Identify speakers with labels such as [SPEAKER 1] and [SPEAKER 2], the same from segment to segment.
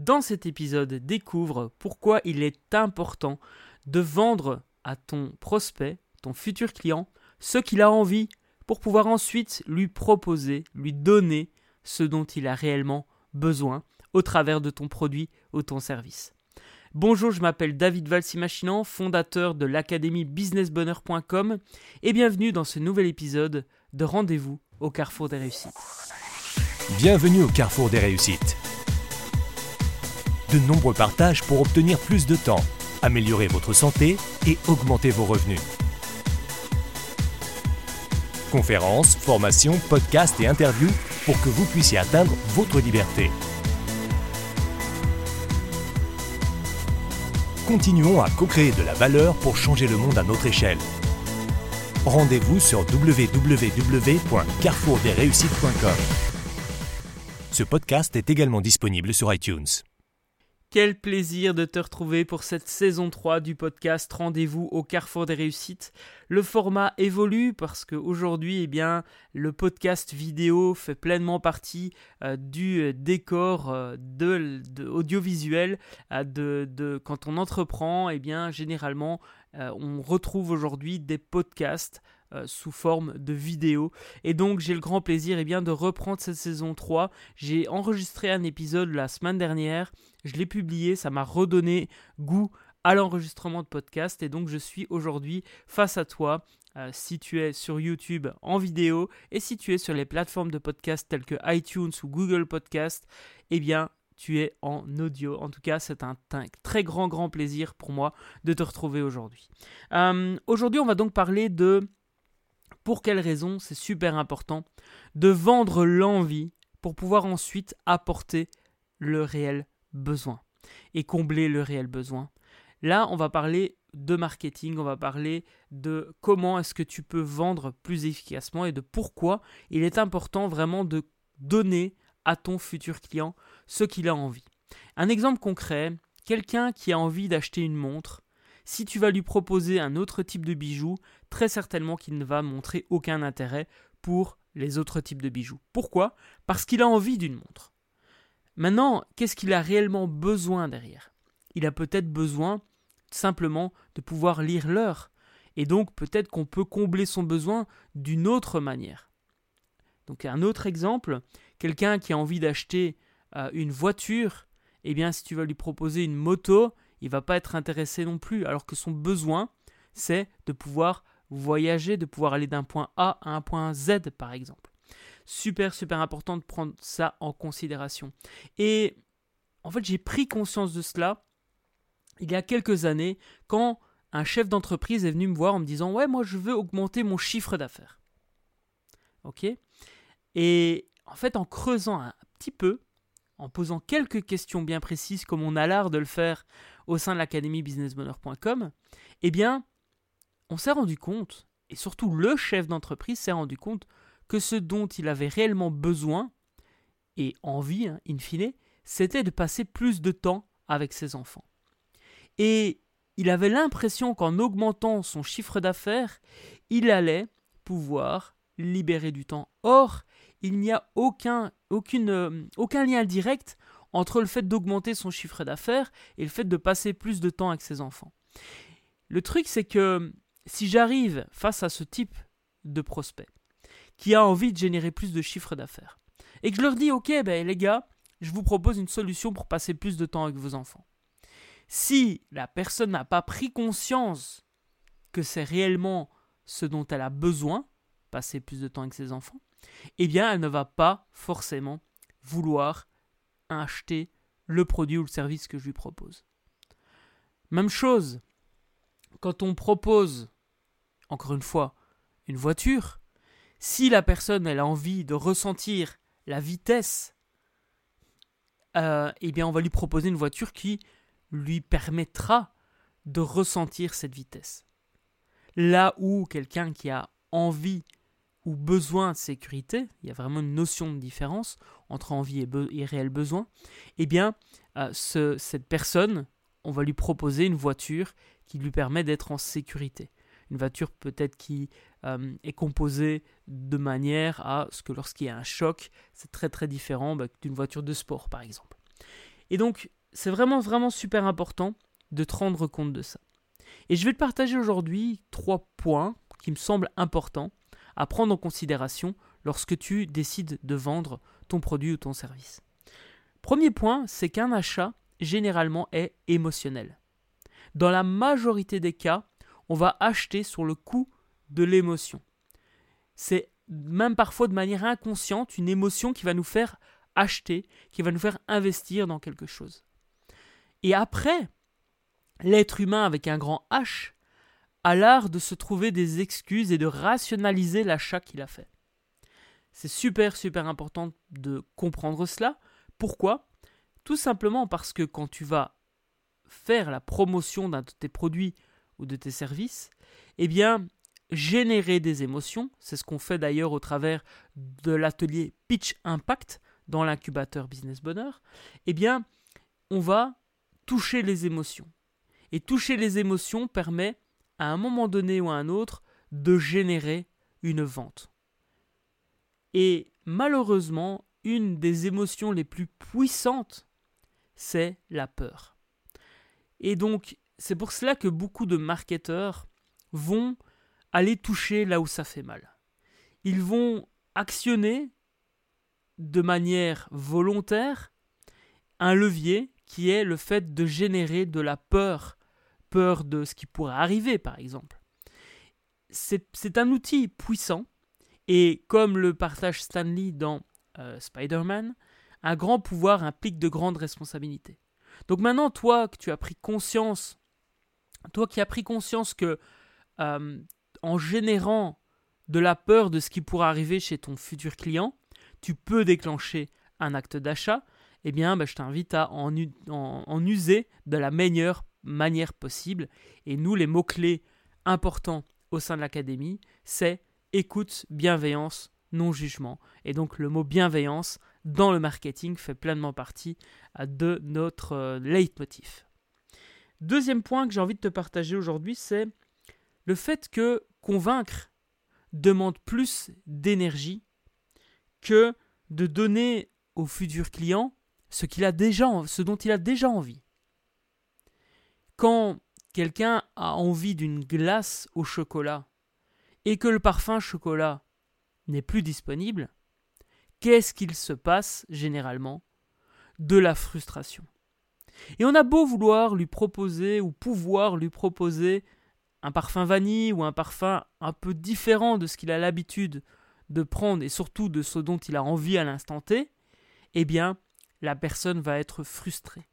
[SPEAKER 1] Dans cet épisode, découvre pourquoi il est important de vendre à ton prospect, ton futur client, ce qu'il a envie pour pouvoir ensuite lui proposer, lui donner ce dont il a réellement besoin au travers de ton produit ou ton service. Bonjour, je m'appelle David Valsimachinan, fondateur de l'académie businessbonheur.com et bienvenue dans ce nouvel épisode de Rendez-vous au Carrefour des Réussites.
[SPEAKER 2] Bienvenue au Carrefour des Réussites. De nombreux partages pour obtenir plus de temps, améliorer votre santé et augmenter vos revenus. Conférences, formations, podcasts et interviews pour que vous puissiez atteindre votre liberté. Continuons à co-créer de la valeur pour changer le monde à notre échelle. Rendez-vous sur www.carrefourdesreussites.com. Ce podcast est également disponible sur iTunes.
[SPEAKER 1] Quel plaisir de te retrouver pour cette saison 3 du podcast Rendez-vous au Carrefour des Réussites. Le format évolue parce qu'aujourd'hui, le podcast vidéo fait pleinement partie du décor audiovisuel. Quand on entreprend, généralement, on retrouve aujourd'hui des podcasts sous forme de vidéo. Et donc, j'ai le grand plaisir de reprendre cette saison 3. J'ai enregistré un épisode la semaine dernière. Je l'ai publié, ça m'a redonné goût à l'enregistrement de podcast et donc je suis aujourd'hui face à toi, si tu es sur YouTube en vidéo et si tu es sur les plateformes de podcast telles que iTunes ou Google Podcast, tu es en audio. En tout cas, c'est un très grand plaisir pour moi de te retrouver aujourd'hui. Aujourd'hui, on va donc parler de pour quelles raisons c'est super important de vendre l'envie pour pouvoir ensuite apporter le réel besoin et combler le réel besoin. Là, on va parler de marketing, on va parler de comment est-ce que tu peux vendre plus efficacement et de pourquoi il est important vraiment de donner à ton futur client ce qu'il a envie. Un exemple concret, quelqu'un qui a envie d'acheter une montre, si tu vas lui proposer un autre type de bijou, très certainement qu'il ne va montrer aucun intérêt pour les autres types de bijoux. Pourquoi ? Parce qu'il a envie d'une montre. Maintenant, qu'est-ce qu'il a réellement besoin derrière ? Il a peut-être besoin simplement de pouvoir lire l'heure. Et donc, peut-être qu'on peut combler son besoin d'une autre manière. Donc, un autre exemple, quelqu'un qui a envie d'acheter une voiture, si tu vas lui proposer une moto, il ne va pas être intéressé non plus. Alors que son besoin, c'est de pouvoir voyager, de pouvoir aller d'un point A à un point Z, par exemple. Super important de prendre ça en considération. Et en fait, j'ai pris conscience de cela il y a quelques années quand un chef d'entreprise est venu me voir en me disant « Ouais, moi je veux augmenter mon chiffre d'affaires. » Ok ? Et en fait, en creusant un petit peu, en posant quelques questions bien précises comme on a l'art de le faire au sein de l'académie businessbonheur.com, on s'est rendu compte, et surtout le chef d'entreprise s'est rendu compte que ce dont il avait réellement besoin et envie, in fine, c'était de passer plus de temps avec ses enfants. Et il avait l'impression qu'en augmentant son chiffre d'affaires, il allait pouvoir libérer du temps. Or, il n'y a aucun lien direct entre le fait d'augmenter son chiffre d'affaires et le fait de passer plus de temps avec ses enfants. Le truc, c'est que si j'arrive face à ce type de prospect, qui a envie de générer plus de chiffre d'affaires. Et que je leur dis, ok, les gars, je vous propose une solution pour passer plus de temps avec vos enfants. Si la personne n'a pas pris conscience que c'est réellement ce dont elle a besoin, passer plus de temps avec ses enfants, elle ne va pas forcément vouloir acheter le produit ou le service que je lui propose. Même chose, quand on propose, encore une fois, une voiture, si la personne elle a envie de ressentir la vitesse, on va lui proposer une voiture qui lui permettra de ressentir cette vitesse. Là où quelqu'un qui a envie ou besoin de sécurité, il y a vraiment une notion de différence entre envie et réel besoin, cette personne, on va lui proposer une voiture qui lui permet d'être en sécurité. Une voiture peut-être qui est composée de manière à ce que lorsqu'il y a un choc, c'est très différent d'une voiture de sport par exemple. Et donc, c'est vraiment, vraiment super important de te rendre compte de ça. Et je vais te partager aujourd'hui 3 points qui me semblent importants à prendre en considération lorsque tu décides de vendre ton produit ou ton service. Premier point, c'est qu'un achat, généralement, est émotionnel. Dans la majorité des cas, on va acheter sur le coup de l'émotion. C'est même parfois de manière inconsciente une émotion qui va nous faire acheter, qui va nous faire investir dans quelque chose. Et après, l'être humain avec un grand H a l'art de se trouver des excuses et de rationaliser l'achat qu'il a fait. C'est super, super important de comprendre cela. Pourquoi ? Tout simplement parce que quand tu vas faire la promotion d'un de tes produits ou de tes services, eh bien, générer des émotions, c'est ce qu'on fait d'ailleurs au travers de l'atelier Pitch Impact dans l'incubateur Business Bonheur, eh bien, on va toucher les émotions. Et toucher les émotions permet, à un moment donné ou à un autre, de générer une vente. Et malheureusement, une des émotions les plus puissantes, c'est la peur. Et donc, c'est pour cela que beaucoup de marketeurs vont aller toucher là où ça fait mal. Ils vont actionner de manière volontaire un levier qui est le fait de générer de la peur de ce qui pourrait arriver par exemple. C'est un outil puissant et comme le partage Stan Lee dans Spider-Man, un grand pouvoir implique de grandes responsabilités. Donc maintenant, toi qui as pris conscience que en générant de la peur de ce qui pourrait arriver chez ton futur client, tu peux déclencher un acte d'achat, eh bien, je t'invite à en user de la meilleure manière possible. Et nous, les mots-clés importants au sein de l'académie, c'est écoute, bienveillance, non-jugement. Et donc, le mot bienveillance, dans le marketing, fait pleinement partie de notre leitmotiv. Deuxième point que j'ai envie de te partager aujourd'hui, c'est le fait que convaincre demande plus d'énergie que de donner au futur client ce dont il a déjà envie. Quand quelqu'un a envie d'une glace au chocolat et que le parfum chocolat n'est plus disponible, qu'est-ce qu'il se passe généralement ? De la frustration. Et on a beau vouloir lui proposer ou pouvoir lui proposer un parfum vanille ou un parfum un peu différent de ce qu'il a l'habitude de prendre et surtout de ce dont il a envie à l'instant T, eh bien, la personne va être frustrée.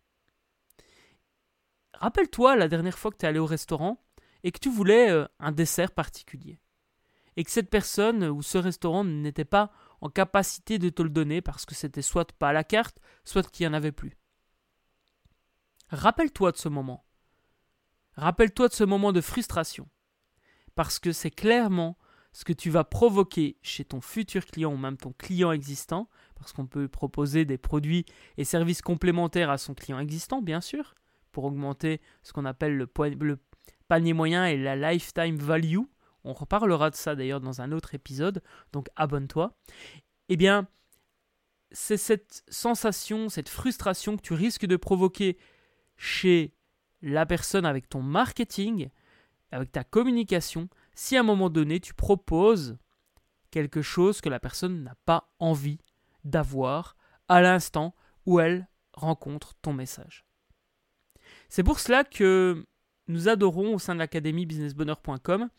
[SPEAKER 1] Rappelle-toi la dernière fois que tu es allé au restaurant et que tu voulais un dessert particulier. Et que cette personne ou ce restaurant n'était pas en capacité de te le donner parce que c'était soit pas à la carte, soit qu'il n'y en avait plus. Rappelle-toi de ce moment. Rappelle-toi de ce moment de frustration. Parce que c'est clairement ce que tu vas provoquer chez ton futur client ou même ton client existant, parce qu'on peut proposer des produits et services complémentaires à son client existant, bien sûr, pour augmenter ce qu'on appelle le panier moyen et la lifetime value. On reparlera de ça d'ailleurs dans un autre épisode, donc abonne-toi. Eh bien, c'est cette sensation, cette frustration que tu risques de provoquer chez la personne avec ton marketing, avec ta communication, si à un moment donné tu proposes quelque chose que la personne n'a pas envie d'avoir à l'instant où elle rencontre ton message. C'est pour cela que nous adorons au sein de l'académie businessbonheur.com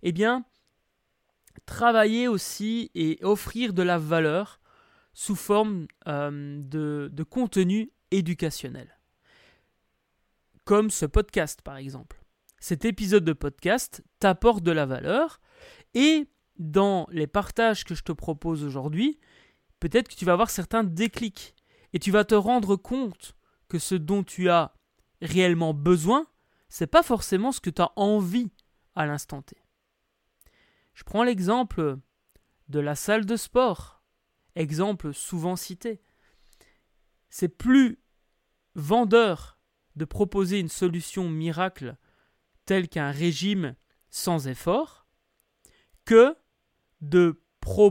[SPEAKER 1] travailler aussi et offrir de la valeur sous forme de contenu éducationnel. Comme ce podcast par exemple. Cet épisode de podcast t'apporte de la valeur et dans les partages que je te propose aujourd'hui, peut-être que tu vas avoir certains déclics et tu vas te rendre compte que ce dont tu as réellement besoin, c'est pas forcément ce que tu as envie à l'instant T. Je prends l'exemple de la salle de sport, exemple souvent cité. C'est plus vendeur de proposer une solution miracle telle qu'un régime sans effort que de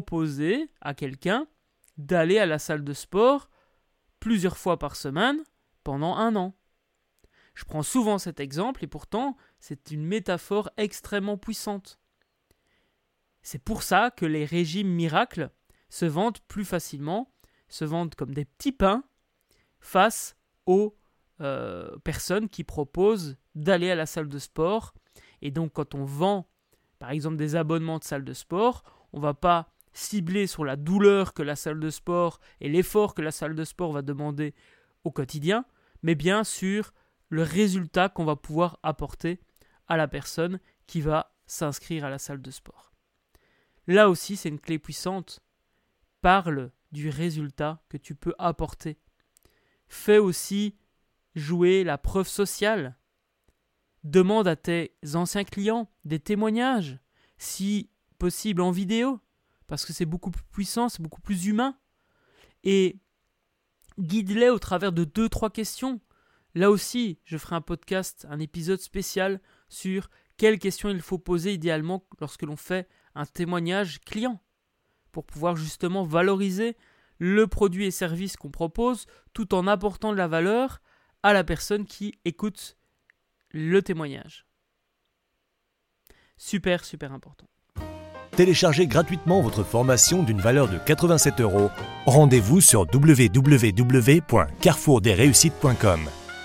[SPEAKER 1] proposer à quelqu'un d'aller à la salle de sport plusieurs fois par semaine pendant 1 an. Je prends souvent cet exemple et pourtant, c'est une métaphore extrêmement puissante. C'est pour ça que les régimes miracles se vendent plus facilement, se vendent comme des petits pains face aux personnes qui proposent d'aller à la salle de sport. Et donc quand on vend par exemple des abonnements de salle de sport, on ne va pas cibler sur la douleur que la salle de sport et l'effort que la salle de sport va demander au quotidien, mais bien sur le résultat qu'on va pouvoir apporter à la personne qui va s'inscrire à la salle de sport. Là aussi, c'est une clé puissante. Parle du résultat que tu peux apporter. Fais aussi jouer la preuve sociale. Demande à tes anciens clients des témoignages, si possible en vidéo, parce que c'est beaucoup plus puissant, c'est beaucoup plus humain. Et guide-les au travers de 2-3 questions. Là aussi, je ferai un podcast, un épisode spécial sur quelles questions il faut poser idéalement lorsque l'on fait un témoignage client, pour pouvoir justement valoriser le produit et service qu'on propose, tout en apportant de la valeur à la personne qui écoute le témoignage. Super, super important.
[SPEAKER 2] Téléchargez gratuitement votre formation d'une valeur de 87 €. Rendez-vous sur www.carrefourdesreussites.com.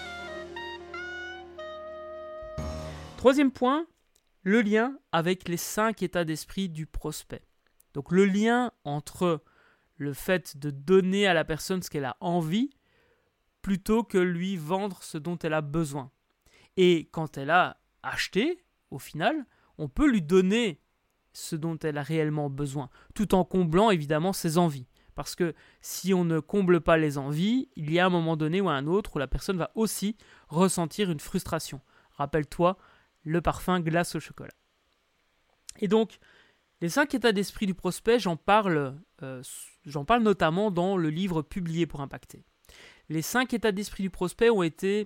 [SPEAKER 1] Troisième point, le lien avec les 5 états d'esprit du prospect. Donc le lien entre le fait de donner à la personne ce qu'elle a envie plutôt que lui vendre ce dont elle a besoin. Et quand elle a acheté, au final, on peut lui donner ce dont elle a réellement besoin, tout en comblant évidemment ses envies. Parce que si on ne comble pas les envies, il y a un moment donné ou un autre où la personne va aussi ressentir une frustration. Rappelle-toi le parfum glace au chocolat. Et donc, les 5 états d'esprit du prospect, j'en parle notamment dans le livre Publier pour impacter. Les 5 états d'esprit du prospect ont été,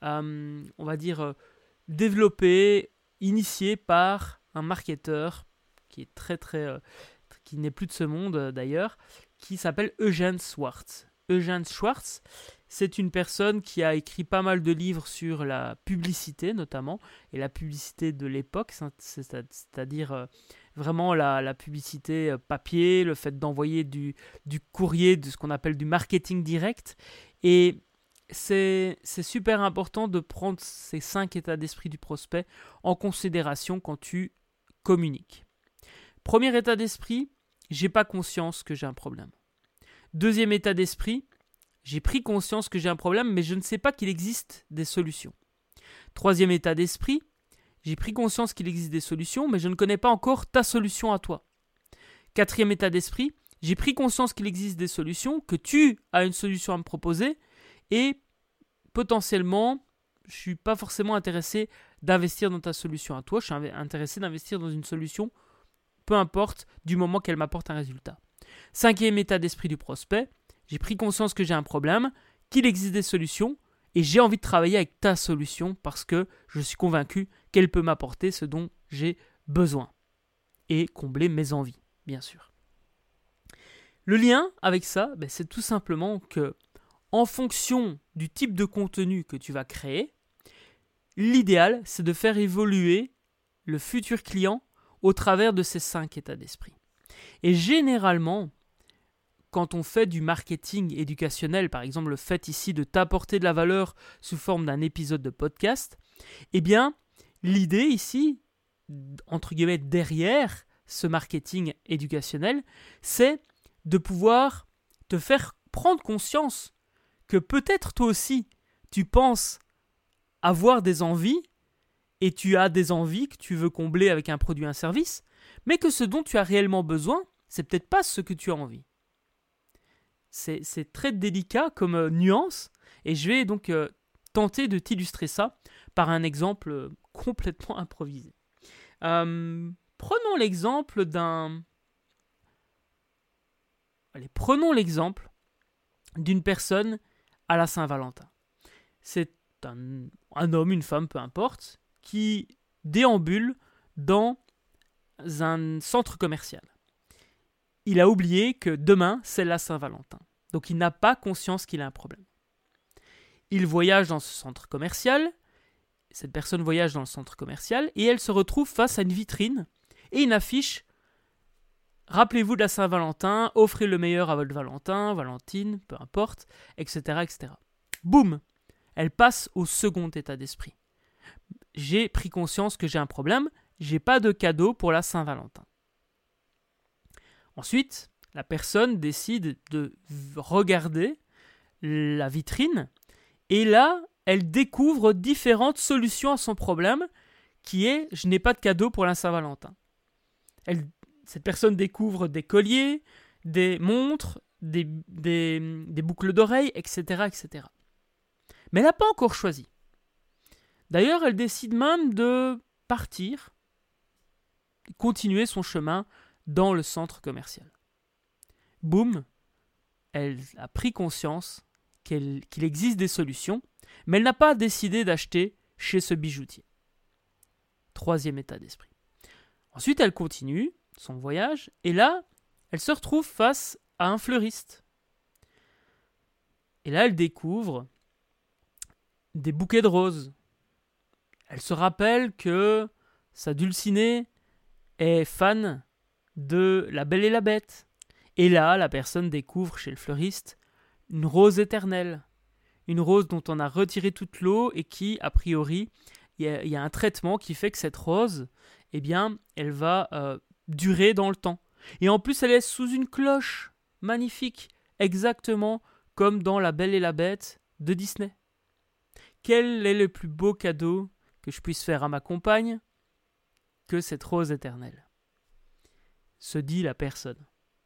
[SPEAKER 1] développés, initiés par un marketeur qui est qui n'est plus de ce monde d'ailleurs, qui s'appelle Eugene Schwartz. Eugene Schwartz, c'est une personne qui a écrit pas mal de livres sur la publicité notamment, et la publicité de l'époque, c'est-à-dire vraiment la publicité papier, le fait d'envoyer du courrier, de ce qu'on appelle du marketing direct. Et c'est super important de prendre ces 5 états d'esprit du prospect en considération quand tu communiques. Premier état d'esprit, j'ai pas conscience que j'ai un problème. Deuxième état d'esprit, j'ai pris conscience que j'ai un problème, mais je ne sais pas qu'il existe des solutions. Troisième état d'esprit, j'ai pris conscience qu'il existe des solutions, mais je ne connais pas encore ta solution à toi. Quatrième état d'esprit, j'ai pris conscience qu'il existe des solutions, que tu as une solution à me proposer, et potentiellement, je ne suis pas forcément intéressé d'investir dans ta solution à toi, je suis intéressé d'investir dans une solution, peu importe, du moment qu'elle m'apporte un résultat. Cinquième état d'esprit du prospect, j'ai pris conscience que j'ai un problème, qu'il existe des solutions, et j'ai envie de travailler avec ta solution parce que je suis convaincu qu'elle peut m'apporter ce dont j'ai besoin. Et combler mes envies, bien sûr. Le lien avec ça, c'est tout simplement que, en fonction du type de contenu que tu vas créer, l'idéal, c'est de faire évoluer le futur client au travers de ces 5 états d'esprit. Et généralement, quand on fait du marketing éducationnel, par exemple le fait ici de t'apporter de la valeur sous forme d'un épisode de podcast, eh bien, l'idée ici, entre guillemets, derrière ce marketing éducationnel, c'est de pouvoir te faire prendre conscience que peut-être toi aussi, tu penses avoir des envies, et tu as des envies que tu veux combler avec un produit ou un service, mais que ce dont tu as réellement besoin, c'est peut-être pas ce que tu as envie. C'est très délicat comme nuance, et je vais donc tenter de t'illustrer ça par un exemple complètement improvisé. Prenons l'exemple d'une personne à la Saint-Valentin. C'est un homme, une femme, peu importe, qui déambule dans un centre commercial. Il a oublié que demain, c'est la Saint-Valentin. Donc il n'a pas conscience qu'il a un problème. Il voyage dans ce centre commercial. Cette personne voyage dans le centre commercial et elle se retrouve face à une vitrine et une affiche. Rappelez-vous de la Saint-Valentin, offrez le meilleur à votre Valentin, Valentine, peu importe, etc., etc. Boum! Elle passe au second état d'esprit. J'ai pris conscience que j'ai un problème, j'ai pas de cadeau pour la Saint-Valentin. Ensuite, la personne décide de regarder la vitrine et là, elle découvre différentes solutions à son problème qui est « je n'ai pas de cadeau pour la Saint-Valentin ». Cette personne découvre des colliers, des montres, des boucles d'oreilles, etc., etc. Mais elle n'a pas encore choisi. D'ailleurs, elle décide même de partir, continuer son chemin dans le centre commercial. Boum, elle a pris conscience qu'il existe des solutions, mais elle n'a pas décidé d'acheter chez ce bijoutier. Troisième état d'esprit. Ensuite, elle continue son voyage, et là, elle se retrouve face à un fleuriste. Et là, elle découvre des bouquets de roses. Elle se rappelle que sa dulcinée est fan de La Belle et la Bête. Et là, la personne découvre chez le fleuriste une rose éternelle. Une rose dont on a retiré toute l'eau et qui, a priori, il y a un traitement qui fait que cette rose, eh bien, elle va durer dans le temps. Et en plus, elle est sous une cloche magnifique, exactement comme dans La Belle et la Bête de Disney. Quel est le plus beau cadeau que je puisse faire à ma compagne que cette rose éternelle ? Se dit la personne.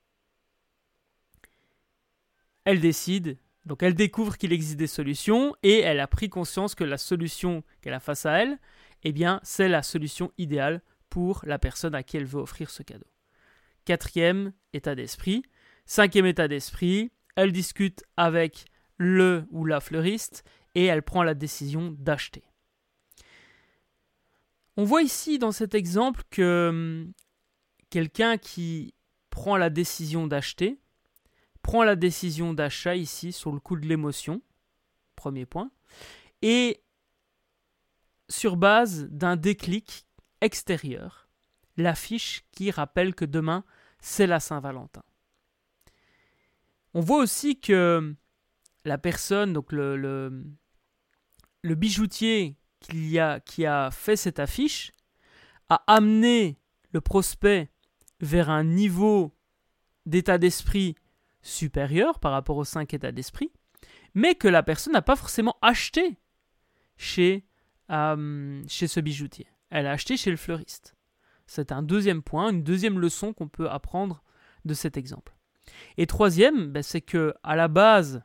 [SPEAKER 1] Elle décide, donc elle découvre qu'il existe des solutions et elle a pris conscience que la solution qu'elle a face à elle, eh bien, c'est la solution idéale pour la personne à qui elle veut offrir ce cadeau. Quatrième état d'esprit. Cinquième état d'esprit, elle discute avec le ou la fleuriste et elle prend la décision d'acheter. On voit ici dans cet exemple que quelqu'un qui prend la décision d'acheter, prend la décision d'achat ici sur le coup de l'émotion, premier point, et sur base d'un déclic extérieur, l'affiche qui rappelle que demain, c'est la Saint-Valentin. On voit aussi que la personne, donc le bijoutier qui a fait cette affiche, a amené le prospect vers un niveau d'état d'esprit supérieur par rapport aux 5 états d'esprit, mais que la personne n'a pas forcément acheté chez ce bijoutier. Elle a acheté chez le fleuriste. C'est un deuxième point, une deuxième leçon qu'on peut apprendre de cet exemple. Et troisième, c'est que à la base,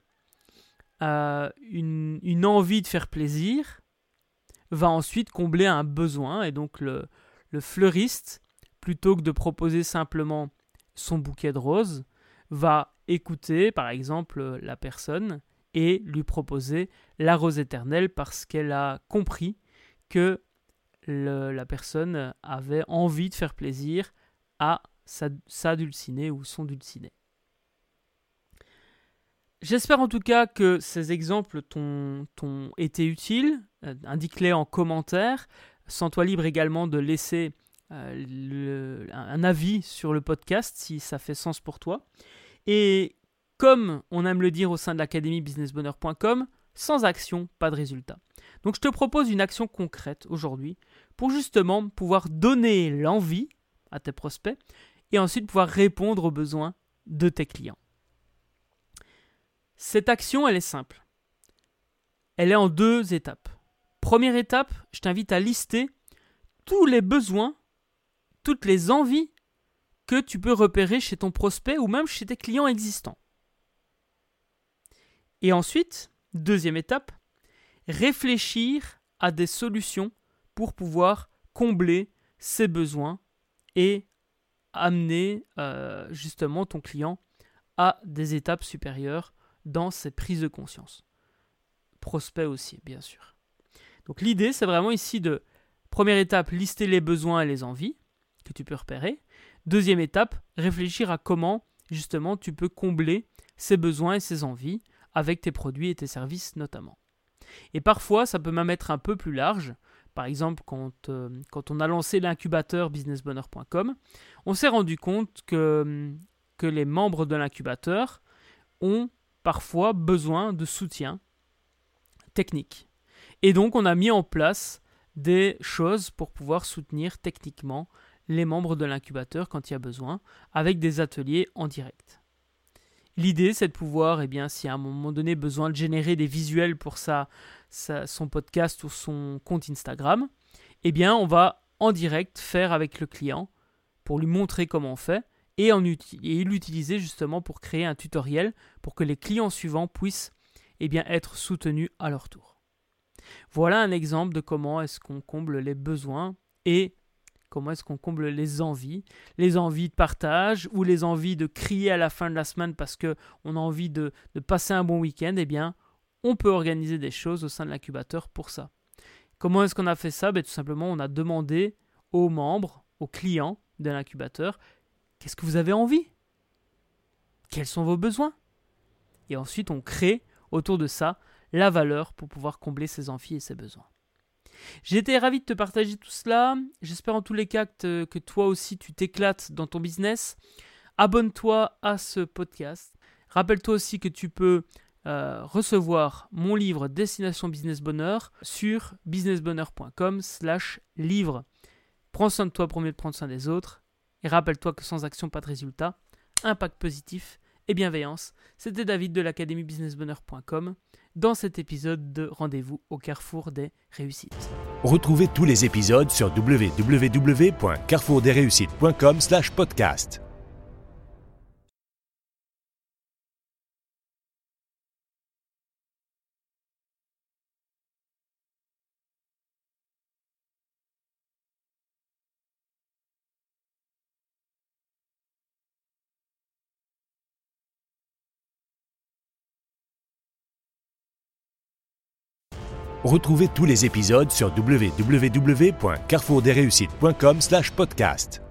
[SPEAKER 1] une envie de faire plaisir va ensuite combler un besoin, et donc le fleuriste, plutôt que de proposer simplement son bouquet de roses, va écouter par exemple la personne et lui proposer la rose éternelle parce qu'elle a compris que la personne avait envie de faire plaisir à sa dulcinée ou son dulciné. J'espère en tout cas que ces exemples t'ont été utiles. Indique-les en commentaire. Sens-toi libre également de laisser un avis sur le podcast si ça fait sens pour toi. Et comme on aime le dire au sein de l'académie businessbonheur.com, sans action, pas de résultat. Donc je te propose une action concrète aujourd'hui pour justement pouvoir donner l'envie à tes prospects et ensuite pouvoir répondre aux besoins de tes clients. Cette action, elle est simple. Elle est en 2 étapes. Première étape, je t'invite à lister tous les besoins, toutes les envies que tu peux repérer chez ton prospect ou même chez tes clients existants. Et ensuite, deuxième étape, réfléchir à des solutions pour pouvoir combler ces besoins et amener justement ton client à des étapes supérieures dans ses prises de conscience. Prospect aussi, bien sûr. Donc l'idée, c'est vraiment ici de, première étape, lister les besoins et les envies que tu peux repérer. Deuxième étape, réfléchir à comment justement tu peux combler ces besoins et ces envies avec tes produits et tes services notamment. Et parfois, ça peut même être un peu plus large. Par exemple, quand on a lancé l'incubateur businessbonheur.com, on s'est rendu compte que les membres de l'incubateur ont parfois besoin de soutien technique. Et donc, on a mis en place des choses pour pouvoir soutenir techniquement les membres de l'incubateur quand il y a besoin, avec des ateliers en direct. L'idée, c'est de pouvoir, si à un moment donné, besoin de générer des visuels pour son podcast ou son compte Instagram, on va en direct faire avec le client pour lui montrer comment on fait et l'utiliser justement pour créer un tutoriel pour que les clients suivants puissent être soutenus à leur tour. Voilà un exemple de comment est-ce qu'on comble les besoins et comment est-ce qu'on comble les envies de partage ou les envies de crier à la fin de la semaine parce qu'on a envie de passer un bon week-end. On peut organiser des choses au sein de l'incubateur pour ça. Comment est-ce qu'on a fait ça ? Tout simplement, on a demandé aux membres, aux clients de l'incubateur, qu'est-ce que vous avez envie ? Quels sont vos besoins ? Et ensuite, on crée autour de ça la valeur pour pouvoir combler ses envies et ses besoins. J'ai été ravi de te partager tout cela. J'espère en tous les cas que toi aussi tu t'éclates dans ton business. Abonne-toi à ce podcast. Rappelle-toi aussi que tu peux recevoir mon livre Destination Business Bonheur sur businessbonheur.com/livre. Prends soin de toi, promets de prendre soin des autres. Et rappelle-toi que sans action, pas de résultat. Impact positif et bienveillance. C'était David de l'académie businessbonheur.com dans cet épisode de Rendez-vous au carrefour des réussites.
[SPEAKER 2] Retrouvez tous les épisodes sur www.carrefourdesreussites.com/podcast. Retrouvez tous les épisodes sur www.carrefourdesreussites.com/podcast.